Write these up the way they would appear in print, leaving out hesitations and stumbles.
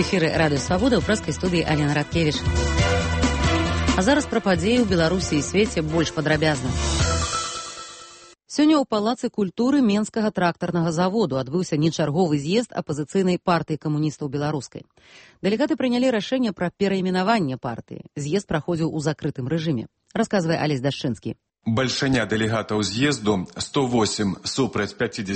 эфіры радыё Свабода, ў прэскай студыі Алена Радкевіч. А зараз пра падзеі ў Беларусі і свеце больш падрабязна. Сёння ў Палацы культуры Менскага трактарнага заводу адбыўся нечарговы з'езд апазіцыйнай партыі камуністаў беларускай. Дэлегаты прынялі рашэнне пра перайменаванне партыі. З'езд праходзіў у закрытым рэжыме. Расказвае Алесь Дашчынскі. Бальшыня дэлегатаў з'езду 108 супраць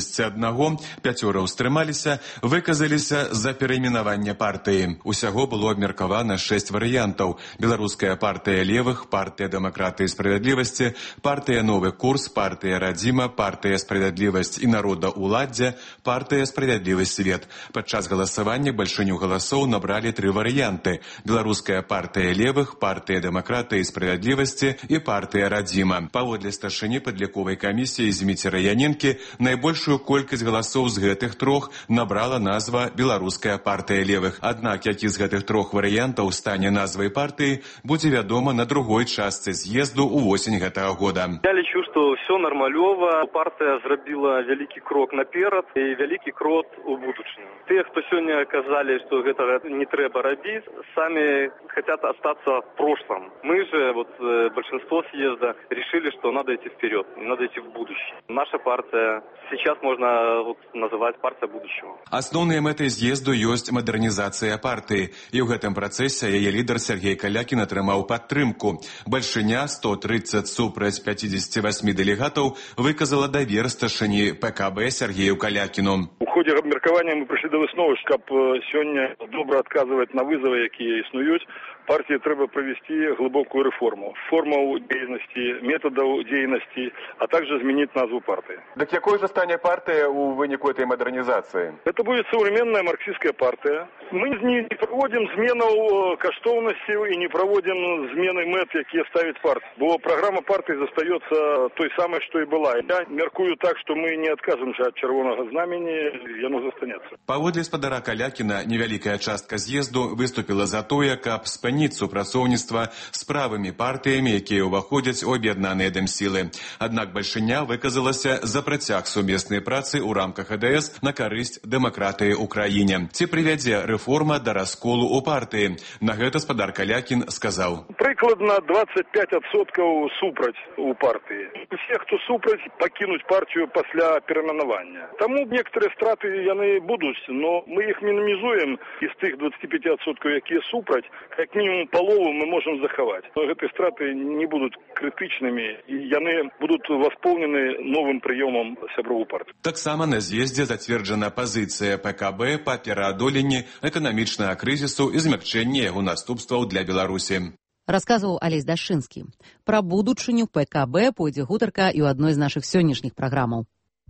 51, 5 стрымаліся, выказаліся за перайменаванне партыі. Усяго было абмеркавана 6 варыянтаў. Беларуская партыя левых, партыя дэмакратыі і справядлівасці, партыя новы курс, партыя радзіма, партыя справядлівасць і народаўладдзе, партыя справядлівы свет. Падчас галасавання бальшыню галасоў набралі 3 варыянты. Беларуская партыя левых, партыя дэмакратыі і справядлівасці і партыя радзіма. Паводле старшыні падліковай камісіі Зміцера Яненкі, найбольшую колькасць галасоў з гэтых трох набрала назва «Беларуская партыя левых». Аднак, які з гэтых трох варыянтаў стане назвай партыі, будзе вядома на другой частцы з'езду ў восень гэтага года. Я лічу, што ўсё нармалёва. Партыя зрабіла вялікі крок наперад і вялікі крок у будучыню. Тыя, хто сёння казалі, што гэтага не трэба рабіць, самі хотят остаться в прошлом. Мы же, большинство съезда, решили, что надо идти вперед, надо идти в будущее. Наша партия сейчас можно называть партия будущего. Асноўнай мэтай з'езду ёсць мадэрнізацыя партыі, і ў гэтым працэсе яе лідар Сергей Калякін атрымаў падтрымку. Бальшыня 130 супраць 58 дэлегатаў выказала давер старшыні ПКБ Сергею Калякіну. У ходе абмеркавання мы прыйшлі да высновы, каб сёння добра адказваць на вызовы, якія існуюць, партии трэба провести глубокую реформу. Форму деятельности, методов деятельности, а также изменить назву партии. Так какой же станет партия у вынику этой модернизации? Это будет современная марксистская партия. Мы не проводим змену каштовностей и не проводим змены мэт, якія ставит партия. Бо программа партии застается той самой, что и была. Я меркую так, что мы не откажемся от червоного знамени, и оно застанется. Паводле спадара Калякіна, невялікая частка з'езду выступила за тое, каб спыніць супрацоўніцтва з правымі партыямі, якія ўваходзяць у аб'яднаныя дэмсілы. Аднак бальшыня выказалася за працяг сумеснай працы ў рамках АДС на карысць дэмакратыі ў краіне. Ці прывядзе рэформа да расколу ў партыі? На гэта спадар Калякін сказаў. Прыкладна 25% супраць у партыі. Усе, хто супраць, пакінуць партію пасля перайменавання. Таму некаторыя страты яны будуць, но мы іх мінімізуем из тых 25%, якія супраць, як мінімум полову мы можем захаваць. Но гэтыя страты не будут критичными, и яны будут восполнены новым прыёмам сяброў партыі. Таксама на з'ездзе зацверджана пазіцыя ПКБ па пераадоленні эканамічнага крызісу і змякчэнні яго наступстваў для Беларусі. Расказваў Алесь Дашчынскі. Пра будучыню ПКБ пойдзе гутарка і ў адной з нашых сённяшніх праграмаў.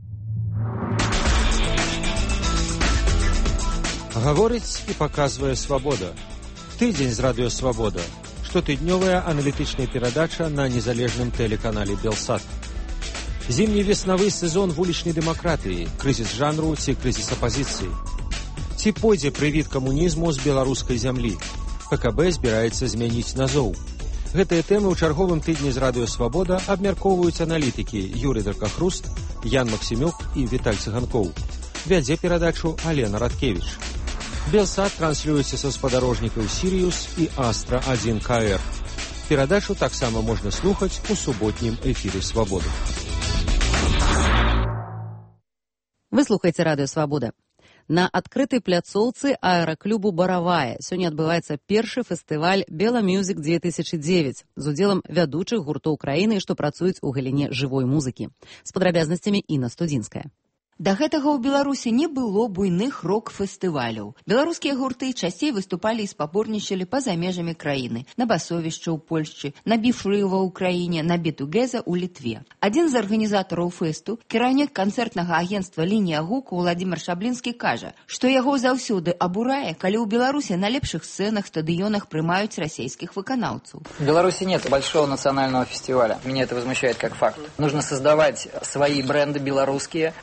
Гаворыць і паказвае свабода. Тыдзень з радыё «Свабода». Штотыднёвая аналітычная перадача на незалежным тэлеканале «Белсат». Зімні-веснавы сезон вулічнай дэмакратыі, крызіс жанру ці крызіс апазіцыі. Ці пойдзе прывід камунізму з беларускай зямлі? ПКБ збіраецца змяніць назоў. Гэтыя тэмы ў чарговым тыдні з радыё «Свабода» абмяркоўваюць аналітыкі Юрый Даркахруст, Ян Максімюк і Віталь Цыганкоў. Вядзе перадачу Алена Радкевіч. Белсат транслюецца са спадарожнікаў «Сіриус» і «Астра-1 КР». Перадачу таксама можна слухаць у суботнім эфіры «Свабоды». Вы слухаеце радыё «Свабода». На адкрытай пляцоўцы аэраклубу «Баравая» сёння адбываецца першы фестываль «Бела Мюзік 2009» з удзелам вядучых гуртоў краіны, што працуюць у галіне жывой музыкі. З падрабязнасцямі Інна Студзінская. Да гэтага ў Беларусі не было буйных рок-фестываляў. Беларускія гурты часцей выступалі і спаборнічалі па-за межамі краіны. На басовішча ў Польшчы, на біфрыва ў краіне, на бетугеза ў Літве. Адзін з арганізатараў фэсту, кіраўнік канцэртнага агенцтва «Лінія гуку» Владзімир Шаблінскі кажа, што яго заўсёды абурае, калі ў Беларусі на лепшых сцэнах, стадыёнах прымаюць расійскіх выканаўцаў. В Беларуси нет большого национального фестиваля. Меня это возмущает как факт. Нужно создавать свои бренды белорусские, создавать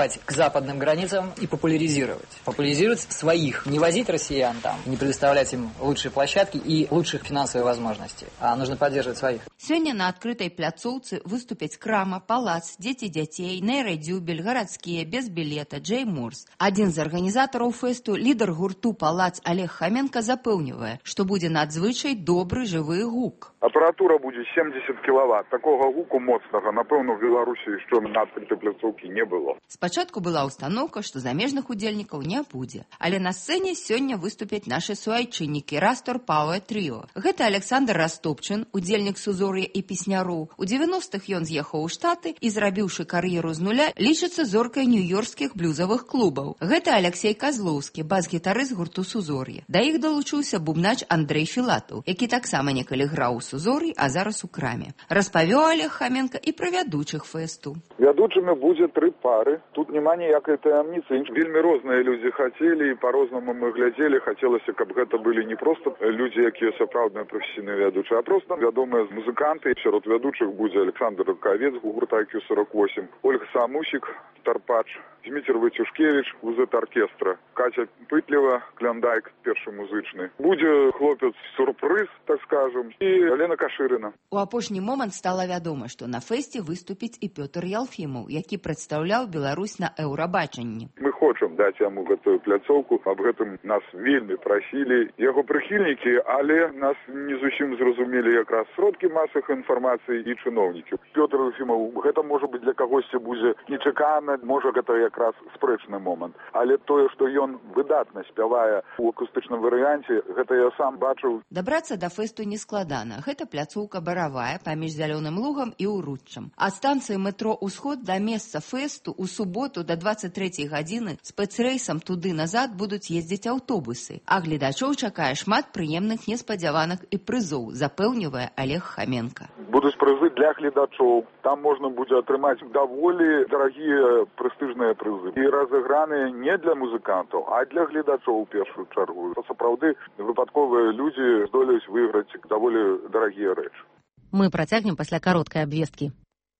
подступать к западным границам и популяризировать. Популяризировать своих. Не возить россиян там, не предоставлять им лучшие площадки и лучших финансовых возможностей, а нужно поддерживать своих. Сёння на адкрытай пляцоўцы выступяць крама, палац, дзеці дзяцей, нейрадзюбель, гарадскія, без білета, Джей Мурс. Адзін з арганізатараў фэсту, лідар гурту «Палац» Олег Хоменко запэўнівае, што будзе надзвычай добры жывы гук. Апаратура будзе 70 кіловат. Такога гуку моцнага, напэўна, в Беларусі яшчэ на адкрытай пляцоўкі не было. Спачатку была ўстаноўка, што замежных удзельнікаў не будзе. Але на сцэне сёння выступяць нашы суайчыннікі «Растор Пауэр Тріо». Гэта Александр Растопчын, удзельнік «Сузор'я» і песняроў. У 90-х ён з'ехаў у Штаты і, зрабіўшы кар'еру з нуля, лічыцца зоркай нью-йоркскіх блюзавых клубаў. Гэта Алексей Козлоўскі, бас-гітарыст гурту «Сузор'я». Да іх далучыўся бубнач Андрэй Філатаў, які таксама некалі граў у «Сузор'і», а зараз у краме. Распавёў Олег Хоменко і пра вядучых фэсту. Вядучымі будзе 3 пары. Тут няма ніякай таямніцы. Вельмі розныя людзі хацелі, і па-рознаму мы глядзелі. Хацелася, каб гэта былі не проста людзі, якія сапраўдныя прафесійныя вядучыя, а проста вядомыя музыканты. Сярод вядучых будзе Александр Рукавец, гурта IQ-48, Ольга Самусік, Тарпач, Дміцір Вацюшкевіч, УЗ оркестра, Катя Пытлева, Кляндайк, першы музычны. Будзе хлопец-сюрпрыз, так скажем, і Алена Кашырына. У апошні момант стала вядома, што на фэсце выступіць і Пётр Ялфімаў, які прадстаўляў Беларусь на Еўрабачанні. Мы хочам даць яму гэтую пляцоўку, аб гэтым нас вельмі прасілі яго прыхільнікі, але нас не зусім зразумелі якраз сродкі масавых інфармацыі і чыноўнікі. Пётр Ялфімаў, гэта можа быць для кагосьці будзе нечакана, можа гэта якраз спрэчны момант. Але тое, што ён выдатна спявае у акустычным варыянце, гэта я сам бачыў. Дабрацца да фэсту нескладана. Гэта пляцоўка Баравая паміж Зялёным лугам і Уруччам. Ад станцыі метро «Усход» да месца фэсту ў суботу да 23 гадзіны спецрэйсам туды-назад будуць ездзіць аўтобусы. А гледачоў чакае шмат прыемных неспадзяванак і прызоў, запэўнівае Олег Хоменко. Будуць прызы для гледачоў. Там можна будзе атрымаць даволі дарагія прэстыжныя прызы. І разыграныя не для музыкантаў, а для гледачоў у першую чаргу. Сапраўды выпадковыя людзі здолеюць выйграць даволі дарагія рэчы. Мы працягнем пасля кароткай абвесткі.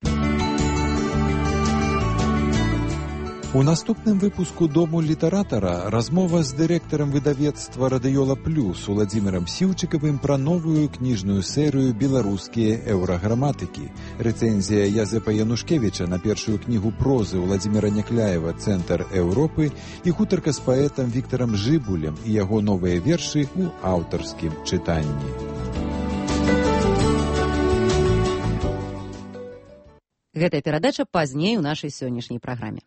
У наступным выпуску «Дому літаратара» размова з дырэктарам выдавецтва «Радыёла Плюс» Уладзімірам Сіўчыкавым пра новую кніжную серыю «Беларускія еўраграматыкі». Рэцэнзія Язэпа Янушкевіча на першую кнігу прозы Уладзіміра Някляева «Цэнтр Еўропы» і гутарка з паэтам Віктарам Жыбулем і яго новыя вершы ў аўтарскім чытанні. Гэтая перадача пазней у нашай сённяшняй праграме.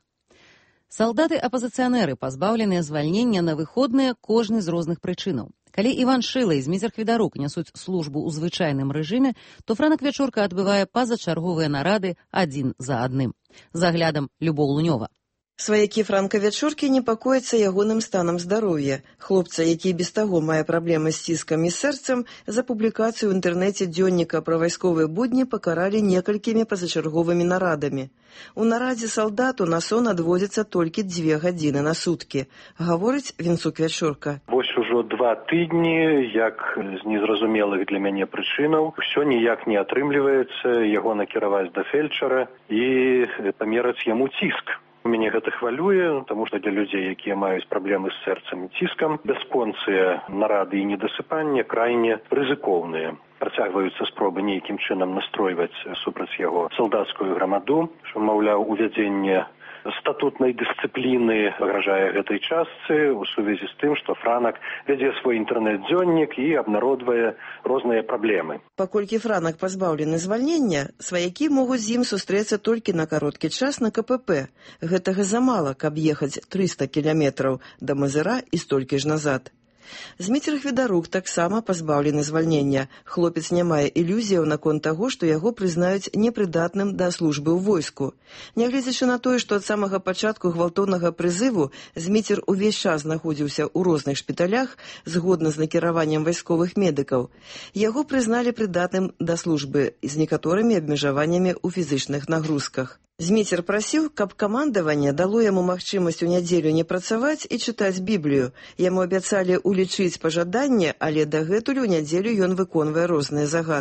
Салдаты-апазіцыянеры пазбаўленыя звальнення на выходныя кожны з розных прычынаў. Калі Іван Шыла і Зміцер Хвідарук нясуць службу ў звычайным рэжыме, то Франак Вячорка адбывае пазачарговыя нарады адзін за адным. З аглядам Любоў Лунёва. Сваякі Франка Вячоркі непакояцца ягоным станам здароўя. Хлопца, які без таго мае праблемы з ціскам і сэрцам, за публікацыю ў інтэрнэце дзённіка пра вайсковыя будні пакаралі некалькімі пазачарговымі нарадамі. У нарадзе салдату на сон адводзіцца толькі 2 гадзіны на суткі, гаворыць Вінцук Вячорка. Вось ужо 2 тыдні, як з незразумелых для мяне прычынаў, усё ніяк не атрымліваецца яго накіраваць да фельчара і памераць яму ціск. Мяне гэта хвалюе, таму што для людзей, якія маюць праблемы з сэрцам і ціскам, бясконцыя нарады і недасыпанне крайне рызыкоўныя. Працягваюцца спробы нейкім чынам настройваць супраць яго салдацкую грамаду, што, маўляў, увядзенне статутнай дысцыпліны пагражае гэтай частцы у сувязі з тым, што Франак вядзе свой інтэрнэт-дзённік і абнародвае розныя праблемы. Паколькі Франак пазбаўлены звальнення, сваякі могуць з ім сустрэцца толькі на кароткі час на КПП. Гэтага замала, каб ехаць 300 кіламетраў да Мазыра і столькі ж назад. Зміцер Хвідарук таксама пазбаўлены звальнення. Хлопец не мае ілюзіяў наконт таго, што яго прызнаюць непрыдатным да службы ў войску. Нягледзячы на тое, што ад самага пачатку гвалтоўнага прызыву Зміцер увесь час знаходзіўся ў розных шпіталях, згодна з накіраваннем вайсковых медыкаў, яго прызналі прыдатным да службы з некаторымі абмежаваннямі ў фізычных нагрузках. Зміцер прасіў, каб камандаванне дало яму магчымасць у нядзелю не працаваць і чытаць Біблію. Яму абяцалі улічыць пажаданне, але дагэтуль у нядзелю ён выконвае розныя загады.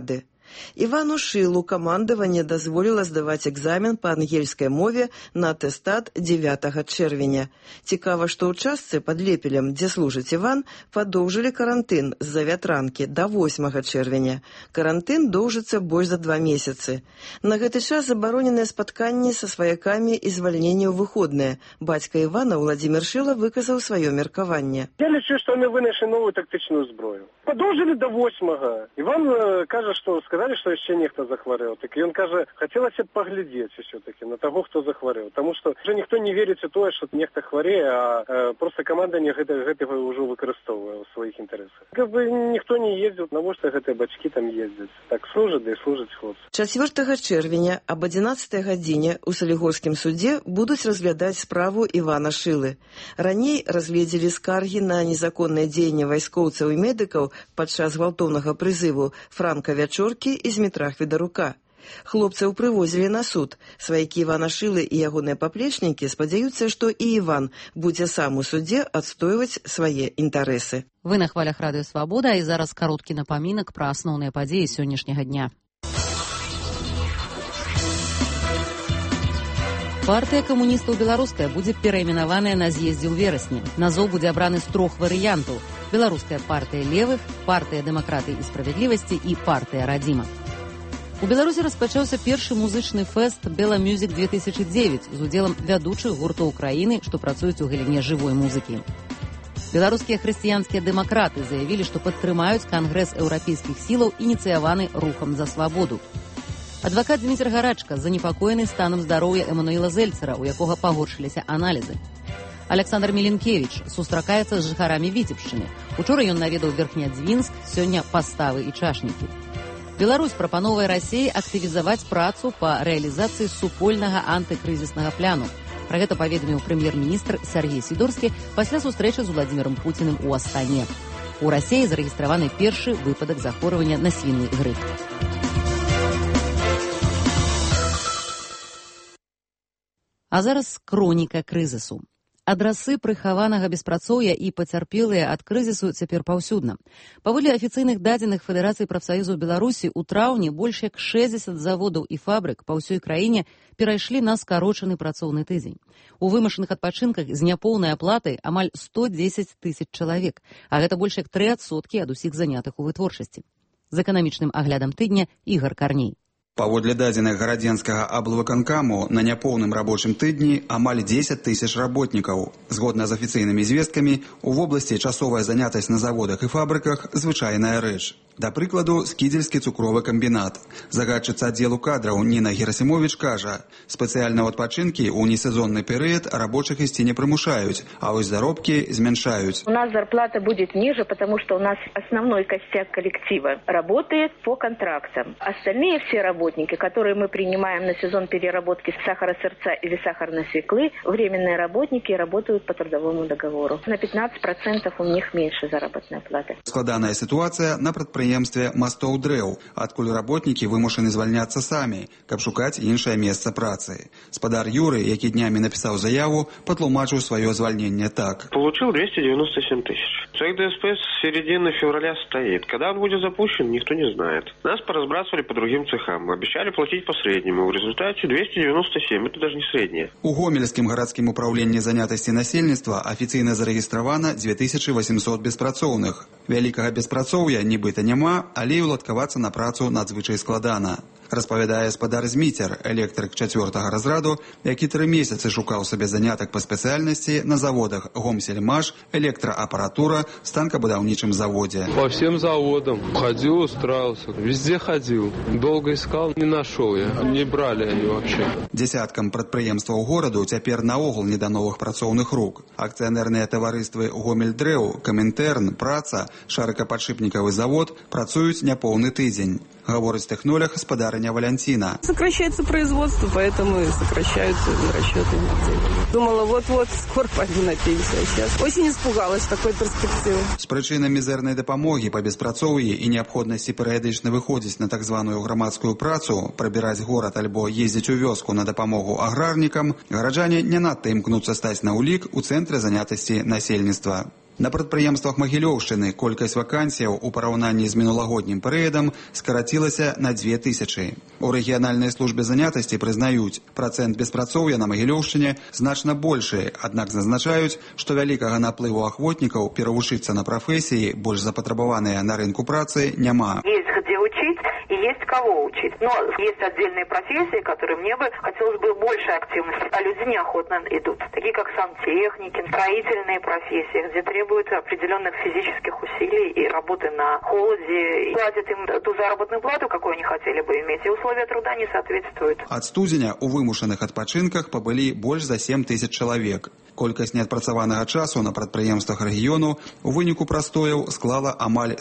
Івану Шылу камандаванне дазволіла здаваць экзамен па ангельскай мове на атэстат 9 чэрвеня. Цікава, што ў частцы пад Лепелем, дзе служыць Іван, падоўжылі карантын з-за вятранкі да 8 чэрвеня. Карантын доўжыцца больш за 2 месяцы. На гэты час забароненыя спатканні са сваякамі і звальненне ў выходныя. Бацька Івана, Владзімір Шыла, выказаў сваё меркаванне. Я лічу, што яны вынайшлі новую тактычную зброю. Падоўжылі до 8-га. Іван кажа, што сказалі, што яшчэ нехта захварэў. Так ён кажа, хацелася б паглядзець усё-таки на таго, хто захварэў. Таму што вже ніхто не верыць у тое, што нехта хварэе, а проста каманданне гэтага ўжо выкарыстоўвае ў сваіх інтарэсах. Каб ніхто не ездзіў, навошта гэтыя бацькі там ездзяць? Так служаць, да і служаць хлопцы. 4 чэрвеня аб 11 гадзіне ў Салігорскім судзе будуць разглядаць справу Івана Шылы. Раней разгледзелі скаргі на незаконнае дзеянне вайскоўцаў і медыкаў падчас гвалтоўнага прызыву Франка Вячоркі і Змітра Хведарука. Хлопцаў прывозілі на суд. Сваякі Івана Шылы і ягоныя паплечнікі спадзяюцца, што і Іван будзе сам у судзе адстойваць свае інтарэсы. Вы на хвалях радыё Свабода, і зараз кароткі напамінак пра асноўныя падзеі сённяшняга дня. Партыя камуністаў беларуская будзе перайменаваная на з'ездзе ў верасні. Назоў будзе абраны з 3 варыянтаў: Беларуская партыя левых, партыя дэмакраты і справядлівасці і партыя радзіма. У Беларусі распачаўся першы музычны фэст «Бела Music 2009» з удзелам вядучых гуртоў краіны, што працуюць у галіне жывой музыкі. Беларускія хрысціянскія дэмакраты заявілі, што падтрымаюць кангрэс еўрапейскіх сілаў, ініцыяваны рухам за свабоду. Адвакат Дмітр Гарачка занепакоены станам здароўя Эмануіла Зельцера, у якога пагоршыліся аналізы. Александр Міленкевіч сустракаецца з жыхарамі Віцебшчыны. Учора ён наведаў Верхнядзвінск, сёння паставы і чашнікі. Беларусь прапановвае Расіі актывізаваць працу па рэалізацыі супольнага антыкрызіснага пляну. Пра гэта паведаміў прэм'ер-міністр Сергей Сідорскі пасля сустрэчы з Владзімірам Пуціным у Астане. У Расіі зарэгістраваны першы выпадак захворвання на свіны грып. А зараз хроніка крызісу. Адрасы прыхаванага беспрацоўя і пацярпелыя ад крызісу цяпер паўсюдна. Паводле афіцыйных дадзеных Федэрацыі прафсаюзаў Беларусі, у траўні больш як 60 заводаў і фабрык па ўсёй краіне перайшлі на скарочаны працоўны тыдзень. У вымушаных адпачынках з няпоўнай аплатай амаль 110 тысяч чалавек, а гэта больш як 3% ад усіх занятых у вытворчасці. З эканамічным аглядам тыдня Ігар Карней. Паводле дадзеных гарадзенскага аблвыканкаму, на няпоўным рабочым тыдні амаль 10 тысяч работнікаў. Згодна з афіцыйнымі звесткамі, у вобласці часовая занятасць на заводах і фабрыках звычайная рэч. Да прыкладу, скідзельскі цукровы камбінат. Загадчыца аддзелу кадраў Ніна Герасімовіч кажа, спецыяльна ў адпачынкі ў несезонны перыяд рабочых ісці не прымушаюць, а вось заробкі змяншаюць. У нас зарплата будет ниже, потому что у нас основной костяк коллектива работает по контрактам. Остальные все работники, которые мы принимаем на сезон переработки сахаросырца или сахарной свеклы, временные работники работают по трудовому договору. На 15% у них меньше заработной платы. Складаная ситуация на прадпрыемстве мастоў дрэў, адкуль работнікі вымушаны звальняцца самі, каб шукаць іншае месца працы. Спадар Юры, які днямі напісаў заяву, патлумачыў сваё звальненне так. Получил 297 тысяч. Цех ДСП с середины февраля стоит. Когда он будет запущен, никто не знает. Нас поразбрасывали по другим цехам. Обещали платить по среднему. В результате 297. Это даже не среднее. У Гомельскім гарадскім управленні занятасці насельніцтва афіцыйна зарэгістравана 2800 беспрацоўных. Вялікага беспрацоўя нібыта няма, але і уладкавацца на працу надзвычай складана. Распавядае спадар Зміцер, электрык 4-го разраду, які 3 месяцы шукаў сабе занятак па спецыяльнасці на заводах Гомсельмаш, электроаппаратура, станкобудаўнічым заводе. По всем заводам ходил, устраивался, везде ходил. Долго искал, не нашел я, не брали они вообще. Десяткам прадпрыемстваў гораду цяпер наогул не да новых працоўных рук. Акцыянерныя таварыствы Гомельдрэў, Камінтэрн, Праца, шарыкападшипнікавы завод працуюць няпоўны тыдзень. Гаворыць тэхнолог спадарыня Валянціна. Сокращается производство, поэтому и сокращаются расчеты. Думала, вот-вот, скоро пойду на пенсию. Сейчас очень испугалась такой перспективы. З прычыны мізэрнай дапамогі па беспрацоўі і неабходнасці перыядычна выходзіць на так званую грамадскую працу, прабіраць горад альбо ездзіць у вёску на дапамогу аграрнікам, гараджане не надта імкнуцца стаць на ўлік у цэнтры занятасці насельніцтва. На прадпрыемствах Магілёўшчыны колькасць вакансіяў у параўнанні з мінулагоднім перыядам скарацілася на 2000. У рэгіянальнай службе занятасці прызнаюць, працэнт беспрацоўя на Магілёўшчыне значна большы, аднак зазначаюць, што вялікага наплыву ахвотнікаў перавучыцца на прафесіі, больш запатрабаваныя на рынку працы, няма. Есть где учить и есть кого учить. Но есть отдельные профессии, которые мне бы хотелось бы большей активности, а люди неохотно идут. Такие как сантехники, строительные профессии, где требуют определенных физических усилий и работы на холоде. И платят им ту заработную плату, какую они хотели бы иметь, и условия труда не соответствуют. Ад студзеня у вымушаных адпачынках пабылі больш за 7000 чалавек. Колькасць неадпрацаванага часу на прадпрыемствах рэгіёну у выніку прастояў склала амаль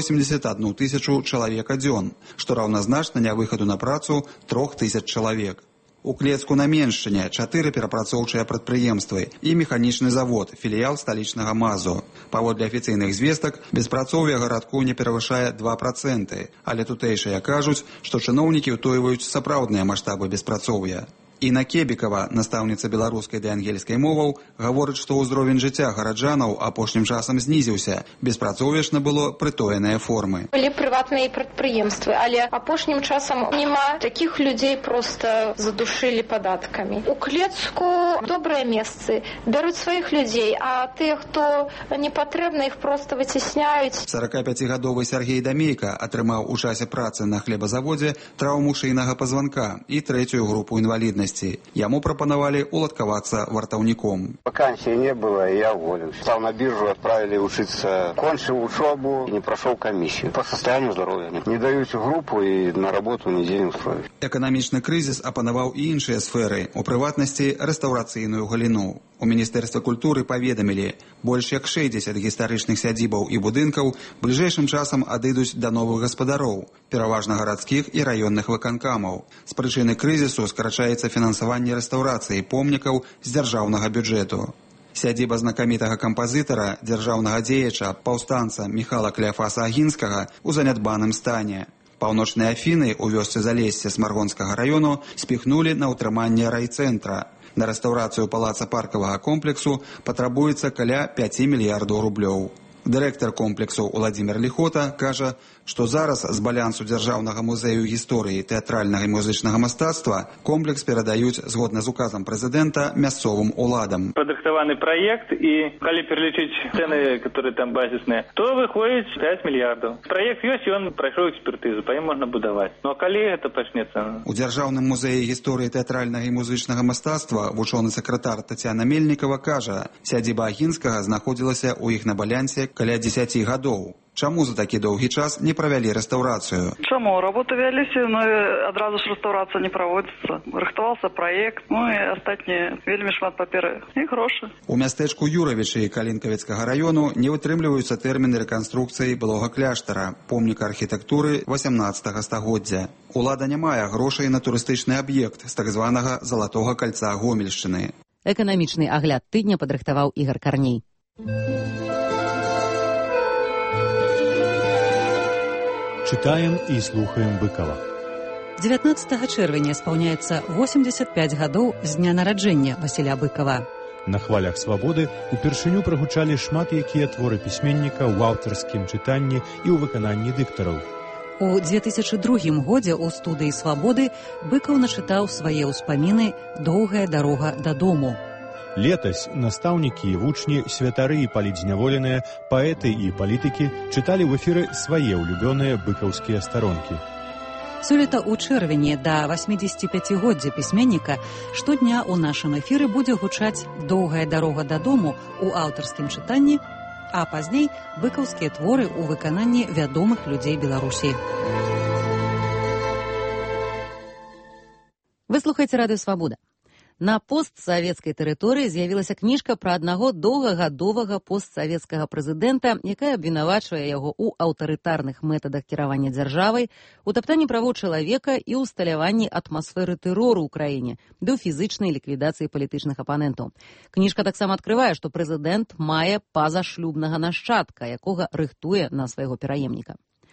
181 тысячу чалавек дзён, што раўназначна нявыхаду на працу 3000 чалавек. У Клецку на Меншчыне 4 перапрацоўчыя прадпрыемствы і механічны завод, філіял сталічнага МАЗу. Паводле афіцыйных звестак, беспрацоўе гарадку не перавышае 2%, але тутэйшыя кажуць, што чыноўнікі ўтойваюць сапраўдныя маштабы беспрацоўя. Інна Кебікава, настаўніца беларускай ды ангельскай моваў, гаворыць, што ўзровень жыцця гараджанаў апошнім часам знізіўся. Беспрацоўе ж набыло прытоеныя формы. Былі прыватныя прадпрыемствы, але апошнім часам няма такіх людзей, проста задушылі падаткамі. У Клецку добрыя месцы, бяруць сваіх людзей, а тыя, хто непатрэбна, іх проста выцісняюць. 45-гадовы Сергей Дамейка атрымаў у часе працы на хлебазаводзе траўму шыйнага пазванка і 3-ю групу інваліднасці. Яму прапанавалі уладкавацца вартаўніком. Вакансии не было, и я уволился. Стал на биржу, отправили учиться. Кончил учебу, не прошел комиссию. По состоянию здоровья нет. Не дают группу и на работу нигде не устроить. Эканамічны крызіс апанаваў і іншыя сферы, у прыватнасці рэстаўрацыйную галіну. У Міністэрстве культуры паведамілі, больш як 60 гістарычных сядзібаў і будынкаў бліжэйшым часам адыдуць да новых гаспадароў, пераважна гарадскіх і раённых выканкамаў. З прычыны крызісу скарачаецца фінансаванне рэстаўрацыі помнікаў з дзяржаўнага бюджэту. Сядзіба знакамітага кампазітара, дзяржаўнага дзеяча, паўстанца Міхала Кляфаса Агінскага у занядбаным стане. Паўночныя Афіны ў вёсцы Залессе Смаргонскага раёну спіхнулі на ўтрыманне райцэнтра. На рэстаўрацыю палаца паркавага комплексу патрабуецца каля 5 мільярдаў рублёў. Дырэктар комплексу Уладзімір Ліхота кажа, што зараз з балансу Дзяржаўнага музею гісторыі тэатральнага і музычнага мастацтва комплекс перадаюць згодна з указам прэзідэнта мясцовым уладам. Падрыхтаваны праект, і калі пералічыць цэны, которые там базісныя, то выходзіць 5 мільярдаў. Праект ёсць, ён прайшоў экспертызу, па ім можна будаваць. Ну а калі гэта пачнецца? У Дзяржаўным музеі гісторыі тэатральнага і музычнага мастацтва вучоны сакратар Тацяна Мельнікава кажа, сядзіба Агінскага знаходзілася ў іх на балансе каля 10 гадоў. Чаму за такі доўгі час не правялі рэстаўрацыю? Чаму? Работы вяліся, но адразу ж рэстаўрацыя не праводзіцца. Рыхтаваўся праект, ну і астатнія вельмі шмат паперы і грошы. У мястэчку Юравічы Калінкавіцкага раёну не вытрымліваюцца тэрміны рэканструкцыі былога кляштара, помніка архітэктуры 18 стагоддзя. Улада не мае грошай на турыстычны аб'ект з так званага Залатога кальца Гомельшчыны. Эканамічны агляд тыдня падрыхтаваў Ігар Карней. Читаем и слухаем Быкова. 19 чэрвеня спаўняецца 85 гадоў з дня нараджэння Васіля Быкова. На хвалях свабоды упершыню прагучалі шмат якія творы пісьменніка ў аўтарскім чытанні і ў выкананні дыктараў. У 2002 годзе ў студыі «Свабоды» Быкаў начытаў свае ўспаміны «Доўгая дарога дадому». Летась настаўнікі, вучні, святары і палітзняволеныя, паэты і палітыкі чыталі ў эфіры свае ўлюбёныя быкаўскія старонкі. Сёлета ў чэрвені да 85-годдзя пісьменніка штодня ў нашым эфіры будзе гучаць «Доўгая дарога дадому» у аўтарскім чытанні, а пазней быкаўскія творы ў выкананні вядомых людзей Беларусі. Вы слухаеце радыё «Свабода». На постсавецкай тэрыторыі з'явілася кніжка пра аднаго доўгагадовага постсавецкага прэзідэнта, якая абвінавачвае яго ў аўтарытарных мэтадах кіравання дзяржавай, у таптанні правоў чалавека і ўсталяванні атмасферы тэрору ў краіне, ды ў фізычнай ліквідацыі палітычных апанентаў. Кніжка таксама адкрывае, што прэзідэнт мае пазашлюбнага нашчадка, якога рыхтуе на свайго пераемніка.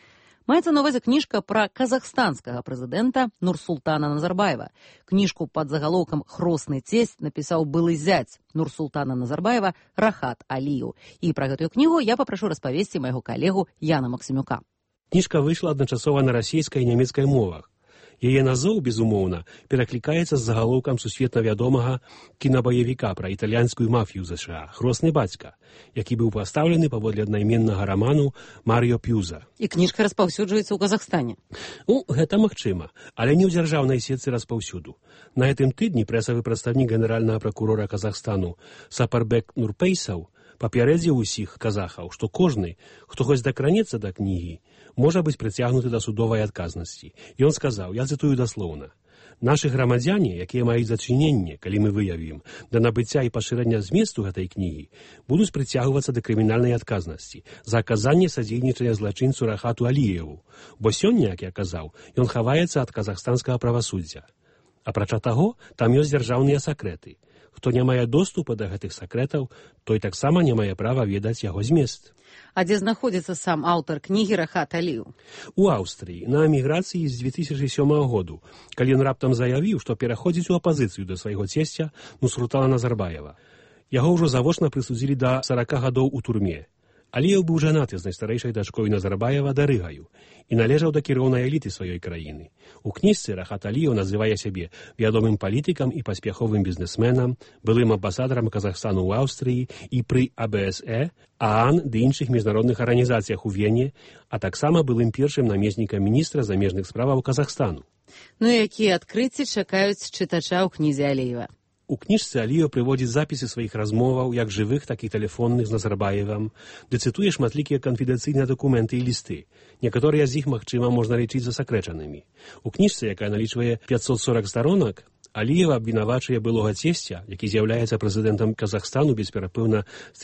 Маецца на увазе кніжка пра казахстанскага прэзідэнта Нурсултана Назарбаева. Кніжку пад загалоўкам «Хросны цесть» напісаў былы зяць Нурсултана Назарбаева Рахат Аліеў. І пра гэтую кнігу я папрашу распавесці майго калегу Яна Максімюка. Кніжка выйшла адначасова на расійскай і нямецкай мовах. Яе назоў, безумоўна, пераклікаецца з загалоўкам сусветна вядомага кінабаевіка пра італьянскую мафію США «Хросны бацька», які быў пастаўлены паводле аднайменнага раману Маріо П'юза. І кніжка распаўсюджваецца ў Казахстане. Гэта магчыма, але не ў дзяржаўнай сетцы распаўсюду. На гэтым тыдні прэсавы прадстаўнік генеральнага пракурора Казахстану Сапарбек Нурпейсаў папярэдзіў усіх казахаў, што кожны, хто хоць дакранецца да кнігі, можа быць прыцягнуты да судовай адказнасці. Ён сказаў, я цытую даслоўна: «Нашы грамадзяне, якія маюць зачыненне, калі мы выявім, да набыцця і пашырання зместу гэтай кнігі, будуць прыцягвацца да крымінальнай адказнасці за аказанне садзейнічання злачынцу Рахату Аліеву, бо сёння, як я казаў, ён хаваецца ад казахстанскага правасуддзя. Апрача таго, там ёсць дзяржаўныя сакрэты. Хто не мае доступа да гэтых сакрэтаў, той таксама не мае права ведаць яго змест». А дзе знаходзіцца сам аўтар кнігі Рахат Аліеў? У Аўстрыі, на эміграцыі з 2007 году, калі ён раптам заявіў, што пераходзіць у апазіцыю да свайго цесця Нурсултана Назарбаева. Яго ўжо завочна прысудзілі да 40 гадоў у турме. Аліеў быў жанаты з найстарэйшай дачкой Назарбаева Дарыгаю і належаў да кіроўнай эліты сваёй краіны. У кніжцы Рахат Аліеў называе сябе вядомым палітыкам і паспяховым бізнесменам, былым амбасадарам Казахстану ў Аўстрыі і пры АБСЕ, ААН ды іншых міжнародных арганізацыях у Вене, а таксама былым першым намеснікам міністра замежных справаў Казахстану. Ну і якія адкрыцці чакаюць чытача ў кнізе Аліева? У кніжцы Аліеў прыводзіць запісы сваіх размоваў, як жывых, так і тэлефонных з Назарбаевым, ды цытуе шматлікія канфідэнцыйныя дакументы і лісты. Некаторыя з іх, магчыма, можна лічыць засакрэчанымі. У кніжцы, якая налічвае 540 старонак, Аліева абвінавачвае былога цесця, які з'яўляецца прэзідэнтам Казахстану бесперапынна з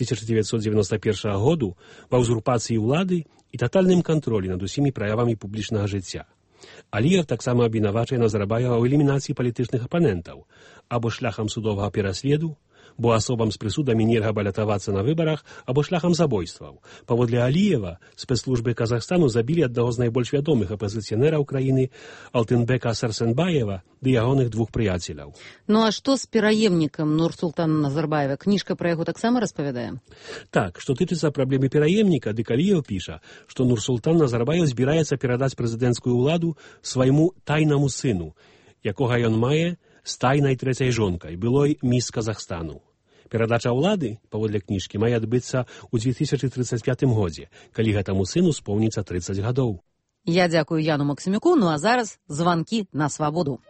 1991 году, ва ўзурпацыі ўлады і татальным кантролі над усімі праявамі публічнага жыцця. Аліеў таксама абвінавачвае Назарбаева ў элімінацыі палітычных апанентаў або шляхам судовага пераследу, бо асобам з прысудамі нельга балятавацца на выбарах, або шляхам забойстваў. Паводле Аліева спецслужбы Казахстану забілі аднаго з найбольш вядомых апазіцыянераў краіны Алтынбека Сарсенбаева ды ягоных двух прыяцеляў. Ну а што з пераемнікам Нурсултана Назарбаева? Кніжка пра яго таксама распавядае? Так, што тычыцца праблемы пераемніка, дык Аліеў піша, што Нурсултан Назарбаев збіраецца перадаць прэзідэнцкую ўладу свайму тайнаму сыну, якога ён мае з тайнай трэцяй жонкай, былой міс Казахстану. Перадача ўлады, паводле кніжкі, мае адбыцца ў 2035 годзе, калі гэтаму сыну споўніцца 30 гадоў. Я дзякую Яну Максімюку, ну а зараз званкі на свабоду.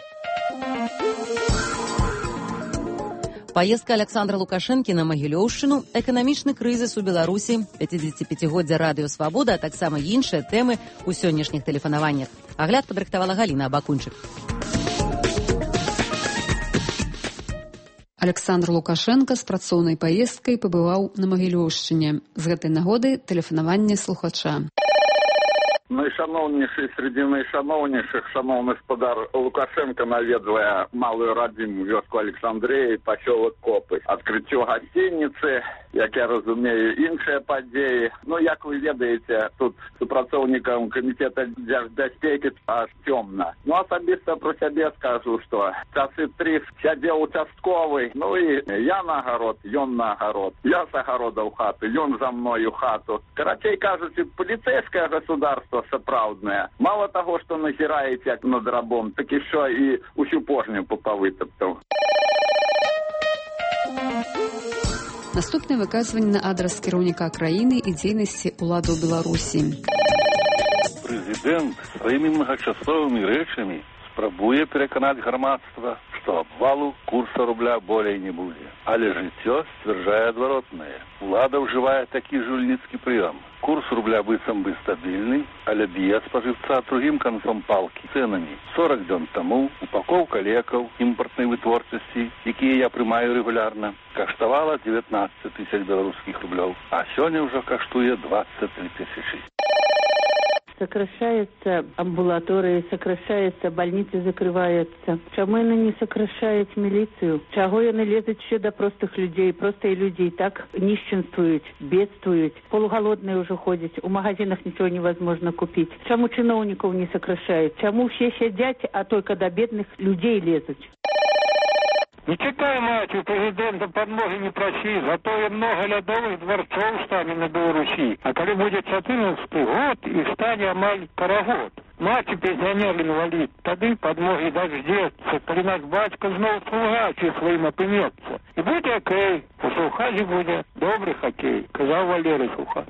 Поездка Александра Лукашэнкі на Магілёўшчыну, эканамічны крызіс у Беларусі, 55-годдзя радыё «Свабода», а таксама іншыя тэмы ў сённяшніх тэлефанаваннях. Агляд падрыхтавала Галіна Абакунчык. Александр Лукашенко з працоўнай паездкай пабываў на Магілёўшчыне. З гэтай нагоды тэлефанаванне слухача. Найшановніший серед найшановніших, шановний господар Лукашенко навідує малую родиму вёску Олександрії, поселок Копи. Відкриття гостиниці, як я розумію, інші події. Ну, як ви ведаєте, тут співпрацівникам комітету держбезпеки аж темно. Ну, особисто про себе скажу, що часи 3 сидів участковий, ну і я на огород, він на огород. Я з огорода в хату, він за мною в хату. Короче кажучи, поліцейське государство сапраўднае. Мало того, што назіраеце як над рабом, так і що і усю пожню папавытаптаў. Наступне выказванне на адрас кіраўніка краіны і дзейнасці ўладаў Беларусі. Прэзідэнт сваімі многачасовымі рэчамі спрабуе пераканаць грамадства, што абвалу курса рубля болей не будзе. Але жыццё сцвярджае адваротнае. Улада ўжывае такі жульніцкі прыём. Курс рубля быццам бы стабільны, але б'е спажыўца другім канцом палкі цэнамі. 40 дзён таму упакоўка лекаў імпартнай вытворчасці, якія я прымаю рэгулярна, каштавала 19 тысяч беларускіх рублёў, а сёння ўжо каштуе 23 тысячы. Сокращаются амбулатории, сокращаются больницы, закрываются. Чему они не сокращают милицию? Чего они лезут еще до простых людей? Простые люди и так нищенствуют, бедствуют. Полуголодные уже ходят. У магазинах ничего невозможно купить. Чему чиновников не сокращают? Чему все сидят, а только до бедных людей лезут? Не чекай, мать, у президента подмоги не проси, зато и много лядовых дворцов стане на Беларуси. А когда будет 14 год, и стане амаль парагод. Мать пенсионер инвалид, тады подмоги дождется, коли наш батько знов слуга чи своим опинется. И будет окей, у Сухази будет добрый хоккей, казал Валерий Сухар.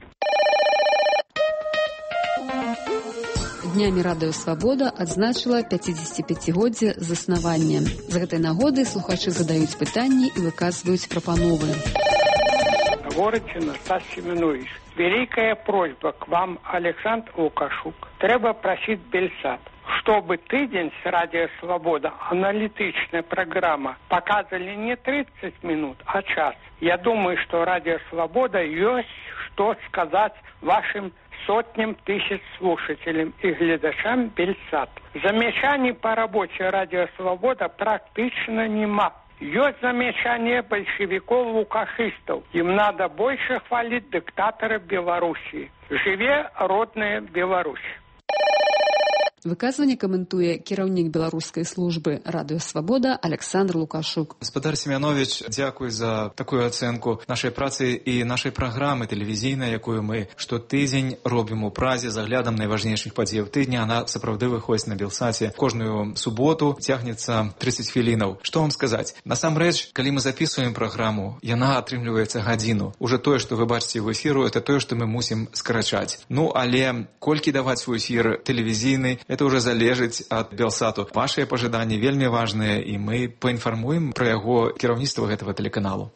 Днямі радыё «Свабода» адзначыла 55годдзе заснавання. З гэтай нагоды слухачы задаюць пытанні і выказваюць прапановы. Горычына Стас Семенович. Великая просьба к вам, Александр Лукашук. Треба просить Бельсат, чтобы тыдень с радио «Свобода» аналитичная программа показывали не 30 минут, а час. Я думаю, что радио «Свобода» есть что сказать вашим сотням тысяч слушателям и глядачам Бельсат. Замечаний по работе радио «Свобода» практично нема. Есть замечание большевиков-лукашистов. Им надо больше хвалить диктатора Белоруссии. Живе родная Беларусь. Выказванне каментуе кіраўнік беларускай службы радыё «Свабода» Александр Лукашук. Гаспадар Семянович, дзякуй за такую ацэнку нашай працы і нашай праграмы тэлевізійнай, якую мы штотыдзень робім у Празе з аглядам найважнейшых падзеяў тыдня. Она сапраўды выходзіць на Белсаце кожную суботу, цягнецца 30 хвілінаў. Што вам сказаць? Насамрэч, калі мы записываем праграму, яна атрымліваецца гадзіну. Уже тое, што вы бачыце ў эфіру, это тое, што мы мусім скарачаць. Ну, але колькі даваць у эфір тэлевізійны, это уже залежыць ад Белсату. Вашыя пажаданні вельмі важныя, і мы паінфармуем пра яго кіраўніцтва гэтага тэлеканалу.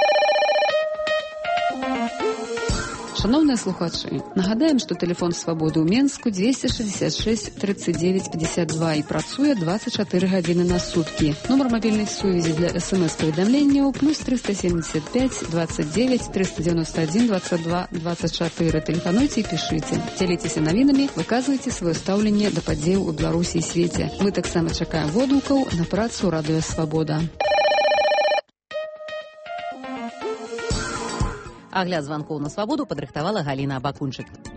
Шановныя слухачы, нагадаем, што тэлефон «Свабоды» ў Менску 266 39 52 і працуе 24 гадзіны на суткі. Нумар мабільнай сувязі для СМС-паведамленняў плюс 375 29 391 22 24. Тэлефануйце і пішыце. Дзяліцеся навінамі, выказвайце сваё стаўленне да падзеяў у Беларусі і свеце. Мы таксама чакаем водгукаў на працу радыё «Свабода». Агляд званкоў на «Свабоду» падрыхтавала Галіна Абакунчык.